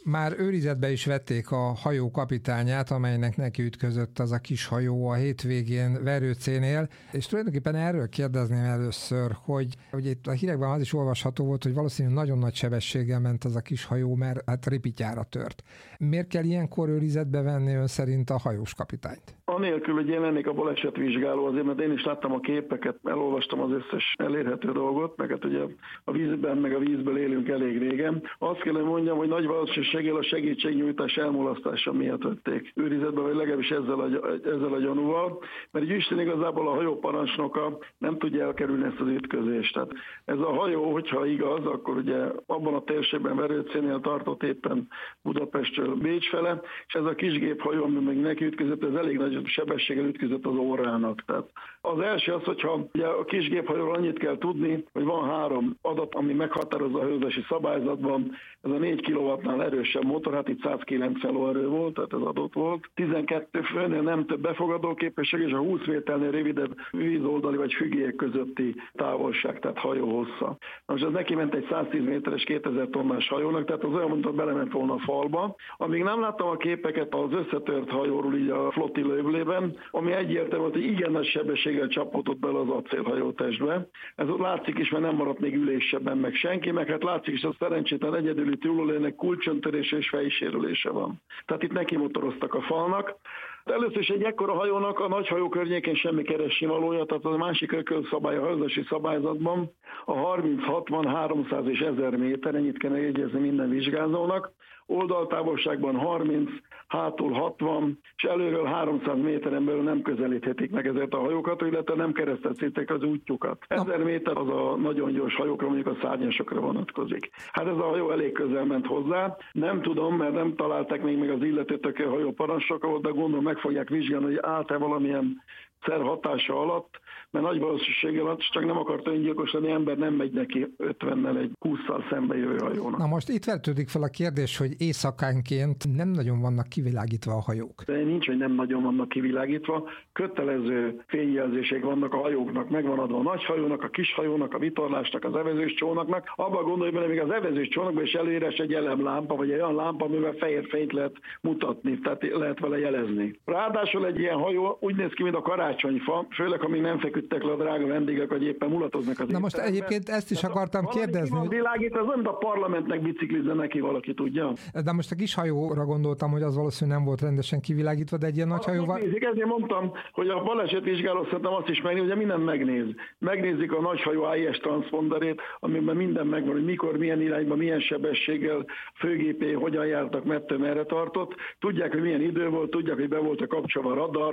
Már őrizetbe is vették a hajó kapitányát, amelynek neki ütközött az a kis hajó a hétvégén Verőcénél, és tulajdonképpen erről kérdezném először, hogy itt a hírekben az is olvasható volt, hogy valószínűleg nagyon nagy sebességgel ment az a kis hajó, mert hát ripityára tört. Miért kell ilyenkor őrizetbe venni ön szerint a hajós kapitányt? Anélkül, hogy jelennék a balesetvizsgáló, azért, mert én is láttam a képeket, elolvastam az összes elérhető dolgot, meg hát ugye a vízben, meg a vízből élünk elég régen. Azt kell, hogy mondjam, hogy nagy valószínűséggel a segítségnyújtás elmulasztása miatt vették őrizetbe, vagy legalábbis ezzel a gyanúval, mert így Isten igazából a hajó parancsnoka nem tudja elkerülni ezt az ütközést. Tehát ez a hajó, hogyha igaz, akkor ugye abban a térségben Verőcénél tartott éppen Budapestről Bécs fele, és ez a kisgéphajó, ami meg neki ütközött, ez elég nagy sebességgel ütközött az órának. Tehát az első az, hogyha ugye a kisgéphajóról annyit kell tudni, hogy van 3 adat, ami meghatározza a hajózási szabályzatban. Ez a 4 kW-nál erősebb motor, hát itt 190 lóerő volt, tehát ez adott volt. 12 főnél nem több befogadó képesség, és a 20 méternél rövidebb vízoldali vagy fügélyek közötti távolság, tehát hajó hossza. Most ez neki ment egy 110 méteres 2000 tonnás hajónak, tehát az olyan, mint hogy belement volna a falba. Amíg nem láttam a képeket az összetört hajóról így a flottilla öblében, ami egyértelmű volt, hogy igen nagy sebességgel csapódott bele az acélhajótestbe. Ez látszik is, mert nem maradt még ülésebben meg senki, meg hát látszik is, a szerencsétlen egyedüli túlélőnek kulcsöntörése és fejsérülése van. Tehát itt neki motoroztak a falnak. Először is egy ekkora hajónak a nagy hajó környékén semmi keresnivalója, tehát a másik ökölszabály a hajózási szabályzatban a 30, 60, 300 és 1000 méter, ennyit kell megjegyezni minden vizsgázónak, oldaltávolságban 30, hátul 60, és előről 300 méteren belül nem közelíthetik meg ezeket a hajókat, illetve nem keresztezhetik az útjukat. 1000 méter az a nagyon gyors hajókra, mondjuk a szárnyasokra vonatkozik. Hát ez a hajó elég közel ment hozzá. Nem tudom, mert nem találták még az illetőt, a hajó parancsnoka volt, de gondolom meg fogják vizsgálni, hogy állt-e valamilyen szer hatása alatt, mert nagy valószínűséggel csak nem akart öngyilkos lenni, ember nem megy neki 50-nel egy 20-szal szembe jövő hajónak. Na most itt vetődik fel a kérdés, hogy éjszakánként nem nagyon vannak kivilágítva a hajók. De nincs, hogy nem nagyon vannak kivilágítva. Kötelező fényjelzések vannak a hajóknak, megvan adva a nagy hajónak, a kis hajónak, a vitorlásnak, az evezős csónaknak. Abba gondolj bele, még az evezős csónakban is előírás egy elemlámpa, vagy egy olyan lámpa, amivel fehér fényt lehet mutatni, tehát lehet vele jelezni. Ráadásul egy ilyen hajó úgy néz ki, mint a karácsonyfa, főleg ha még nem feküdtek le a drága vendégek, hogy éppen mulatoznak az. Na most egyébként ezt is akartam kérdezni. Hogy világít, az nem a parlamentnek biciklizze neki, valaki tudja. De most a kis hajóra gondoltam, hogy az valószínűleg nem volt rendesen kivilágítva, de egy ilyen nagy hajóval. Ezért mondtam, hogy a balesetvizsgáló szerintem azt is megnéz, ugye mindent megnéz. Megnézik a nagy hajó AIS transzponderét, amiben minden megvan, hogy mikor, milyen irányba, milyen sebességgel, főgépé hogyan jártak, mettől merre tartott. Tudják, hogy milyen idő volt, tudják, hogy be volt a kapcsolva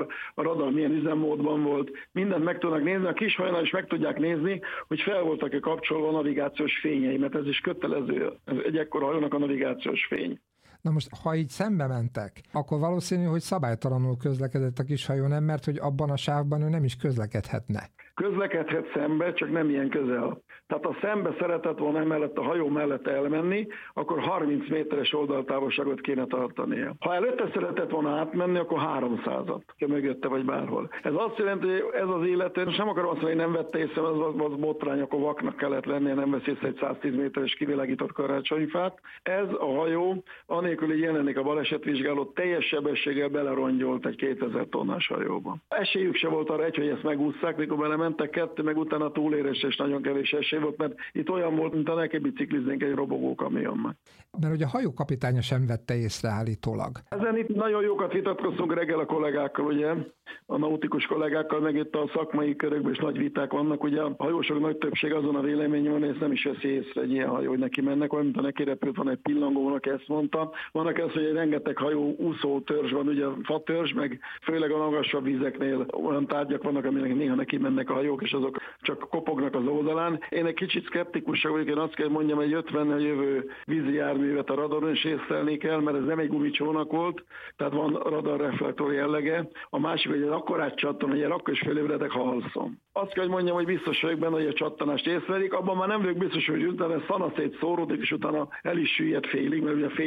a radar milyen üzemmódban volt. Mindent meg tudnak nézni, a kis hajónál is meg tudják nézni, hogy fel voltak-e kapcsolva a navigációs fényei, mert ez is kötelező, egy ekkora hajónak a navigációs fény. Na most, ha így szembe mentek, akkor valószínű, hogy szabálytalanul közlekedett a kis hajó, nem, mert hogy abban a sávban ő nem is közlekedhetne. Közlekedhet szembe, csak nem ilyen közel. Tehát ha szembe szeretett volna emellett a hajó mellett elmenni, akkor 30 méteres oldaltávolságot kéne tartania. Ha előtte szeretett volna átmenni, akkor 300-at, mögötte vagy bárhol. Ez azt jelenti, hogy ez az illető, most nem akarom azt mondani, hogy nem vette észre, az botrány, akkor vaknak kellett lennie, nem vesz észre egy 110 méteres kivilágított karácsonyfát. Ez a hajó, anélkül, hogy jelenik a balesetvizsgáló, teljes sebességgel belerongyolt egy 2000 tonnás hajóba. Esélyük se volt arra, hogy ezt megúszszák, mikor belementek, 2, meg utána túlérés, és nagyon kevés esély volt, mert itt olyan volt, mint a neki bicikliznénk egy robogó kamionban. Mert ugye a hajó kapitánya sem vette észre állítólag. Ezen itt nagyon jókat vitatkoztunk reggel a kollégákkal, ugye, a nautikus kollégákkal, meg itt a szakmai körökben is nagy viták vannak, ugye a hajósok nagy többség azon a véleményen van, és nem is veszi észre egy ilyen hajó, hogy neki mennek, olyan, mint a neki repült, van egy pillangó, van, aki ezt mondta. Vannak ez, hogy rengeteg hajó úszó törzs van, ugye fatörzs, meg főleg a magasabb vizeknél olyan tárgyak vannak, aminek néha neki mennek a hajók, és azok csak kopognak az oldalán. Én egy kicsit szkeptikus vagyok, én azt kell mondjam, egy 50-nel jövő vízi járművet a radaron is észlelni kell, mert ez nem egy gumicsónak volt, tehát van radarreflektor jellege. A másik, hogy egy akkorát csattan, hogy akkor is félébredek, ha alszom. Azt kell, hogy mondjam, hogy biztos vagyok benne, hogy a csattanást észlelik, abban már nem vagyok biztos, hogy utána szanaszét szóródik, és utána el is süllyedt félig, mert ugye félig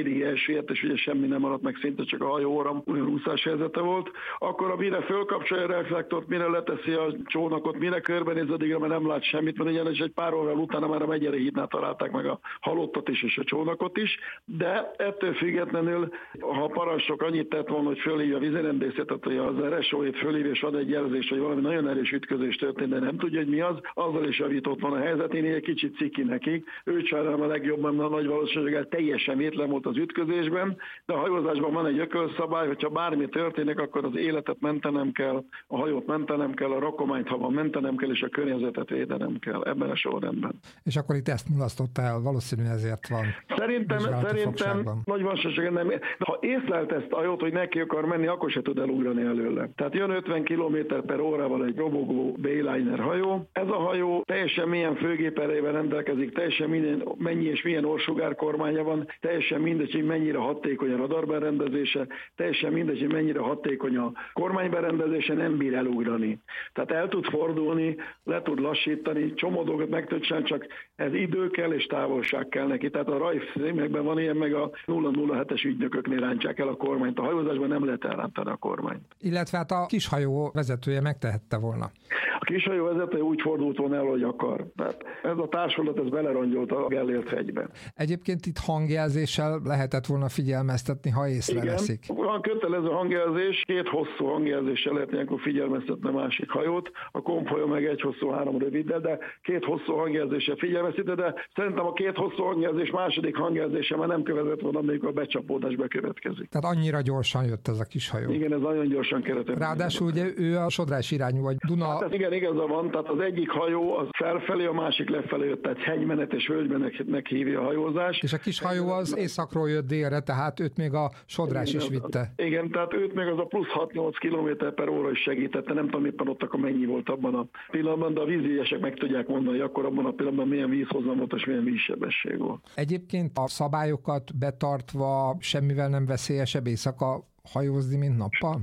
süllyedt, és ugye semmi nem maradt meg, szinte csak a hajóra, olyan úszás helyzete volt. Akkor mire fölkapcsolja a reflektort, mire leteszi a csónakot, mire körbenéz addigra, mert nem lát semmit, mert ugyanis egy pár órával utána már a Megyeri hídnál találták meg a halottat is és a csónakot is, de ettől függetlenül, ha a parancsnok annyit tett volna, hogy fölhívja a vízirendészetet, hogy az RSO-ét fölhívja, és ad egy jelzést, hogy valami nagyon erős ütközés történt, de nem tudja, hogy mi az, azzal is javított van a helyzet. Én egy kicsit ciki nekik. Őt sajnálom a legjobban, mert nagy valószínűséggel teljesen vétlen volt az ütközésben, de a hajózásban van egy ökölszabály, hogyha bármi történik, akkor az életet mentenem kell, a hajót mentenem kell, a rakományt, ha van, mentenem kell, és a környezetet védenem kell. Ebben a sorrendben. És akkor itt ezt mulasztotta el, valószínűleg ezért van. Szerintem nagy valószínűséggel nem. Ha észlelt ezt a hajót, hogy neki akar menni, akkor se tud elugrani előle. Tehát jön 50 km/órával egy robogó Bayliner hajó. Ez a hajó teljesen milyen főgéperejével rendelkezik, teljesen mennyi és milyen orsugárkormánya van, teljesen mindegy, hogy mennyire hatékony a radarberendezése, teljesen mindegy, hogy mennyire hatékony a kormányberendezése, nem bír elugrani. Tehát el tud fordulni, le tud lassítani, csomó dolgot meg tud csinálni, csak ez idő kell és távolság kell neki. Tehát a rajfilmekben van ilyen, meg a 007-es ügynököknél rántják el a kormányt. A hajózásban nem lehet elrántani a kormányt. Illetve hát a kishajó vezetője megtehette volna. A kishajó vezetője úgy fordult volna el, hogy akar. Tehát ez a társulat, ez belerongyolta a Gellért hegyben. Egyébként itt hangjelzéssel lehetett volna figyelmeztetni, ha észreveszik. Igen, van kötelező hangjelzés, 2 hosszú hangjelzéssel lehet ilyenkor figyelmeztetni a másik hajót, a kompajó meg 1 hosszú, 3 röviddel, de 2 hosszú hangjelzéssel figyelmeztetni, de szerintem a 2 hosszú hangjelzés második hangjelzése már nem követett volna, amikor a becsapódás bekövetkezik. Tehát annyira gyorsan jött ez a kis hajó. Igen, ez nagyon gyorsan keretett. Ráadásul ugye ő a Sodrás irányú, vagy Duna. Hát igen, igaza van, tehát az egyik hajó az felfelé, a másik lefelé jött, tehát hegymenet és völgymenetnek hívja a hajózás. És a kis hajó az északról jött délre, tehát őt még a Sodrás is vitte. Igen, tehát őt még az a plusz 6-8 km/óra is segítette, nem tudom éppen ott akkor mennyi volt abban a pillanatban, de a vízügyesek meg tudják mondani, hogy akkor abban a pillanatban milyen vízhozam volt és milyen vízsebesség volt. Egyébként a szabályokat betartva semmivel nem veszélyesebb éjszaka hajózni, mint nappal?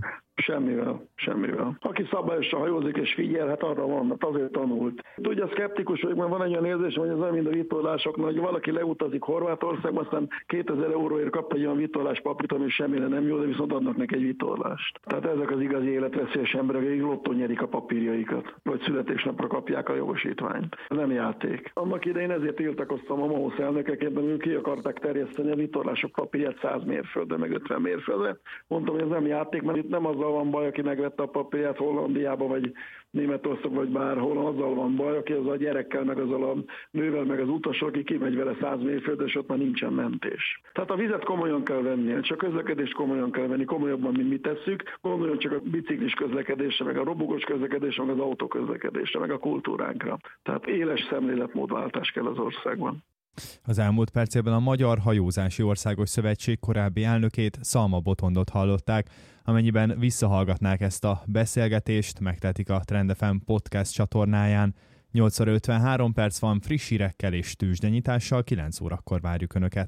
Semmivel. Aki szabályosan hajózik és figyel, hát arra van, mert azért tanult. Ugye szkeptikus vagyok, mert van egy olyan érzésem, hogy ez olyan, mint a vitorlásoknak, hogy valaki leutazik Horvátországba, aztán 2000 euróért kap egy olyan vitorlás papírt, ami semmire nem jó, de viszont adnak neki egy vitorlást. Tehát ezek az igazi életveszélyes emberek, akik lottó nyerik a papírjaikat, vagy születésnapra kapják a jogosítványt. Ez nem játék. Annak idején ezért tiltakoztam a MOHOSZ elnökeként, ők ki akarták terjeszteni a vitorlások papírját 100 mérföldre, meg 50 mérföldre. Mondtam, hogy ez nem játék, mert itt nem azzal van baj, aki megvette a papírját Hollandiába, vagy Németország, vagy bárhol, azzal van baj, aki az a gyerekkel, meg azzal a nővel, meg az utasok, aki kimegy vele 100 mérföldre, és ott már nincsen mentés. Tehát a vizet komolyan kell venni, csak a közlekedést komolyan kell venni, komolyabban, mint mi tesszük. Gondoljon csak a biciklis közlekedésre, meg a robogos közlekedésre, meg az autóközlekedésre, meg a kultúránkra. Tehát éles szemléletmódváltás kell az országban. Az elmúlt percében a Magyar Hajózási Országos Szövetség korábbi elnökét, Szalma Botondot hallották. Amennyiben visszahallgatnák ezt a beszélgetést, megtehetik a Trend FM podcast csatornáján. 8 óra 53 perc van, friss hírekkel és tőzsdenyitással, 9 órakor várjuk Önöket.